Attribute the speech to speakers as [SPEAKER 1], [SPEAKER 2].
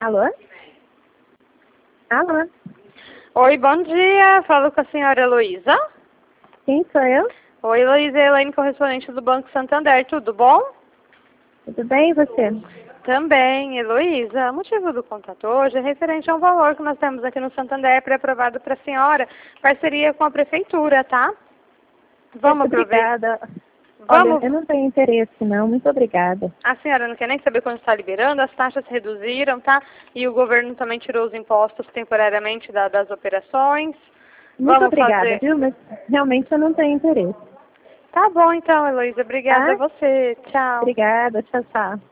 [SPEAKER 1] Alô? Alô?
[SPEAKER 2] Oi, bom dia. Falo com a senhora Heloísa.
[SPEAKER 1] Sim, sou eu.
[SPEAKER 2] Oi, Heloísa, Elaine, correspondente do Banco Santander. Tudo bom?
[SPEAKER 1] Tudo bem, e você?
[SPEAKER 2] Também, Heloísa. O motivo do contato hoje é referente a um valor que nós temos aqui no Santander pré-aprovado para a senhora, parceria com a prefeitura, tá? Vamos
[SPEAKER 1] Muito
[SPEAKER 2] aproveitar.
[SPEAKER 1] obrigada. Olha,
[SPEAKER 2] Vamos.
[SPEAKER 1] eu não tenho interesse, não. Muito obrigada.
[SPEAKER 2] A senhora não quer nem saber quando está liberando, as taxas reduziram, tá? E o governo também tirou os impostos temporariamente das operações.
[SPEAKER 1] Muito
[SPEAKER 2] Vamos
[SPEAKER 1] obrigada,
[SPEAKER 2] fazer.
[SPEAKER 1] viu? Mas realmente eu não tenho interesse.
[SPEAKER 2] Tá bom então, Heloísa. Obrigada a
[SPEAKER 1] Tá?
[SPEAKER 2] você. Tchau.
[SPEAKER 1] Obrigada. Tchau, tchau.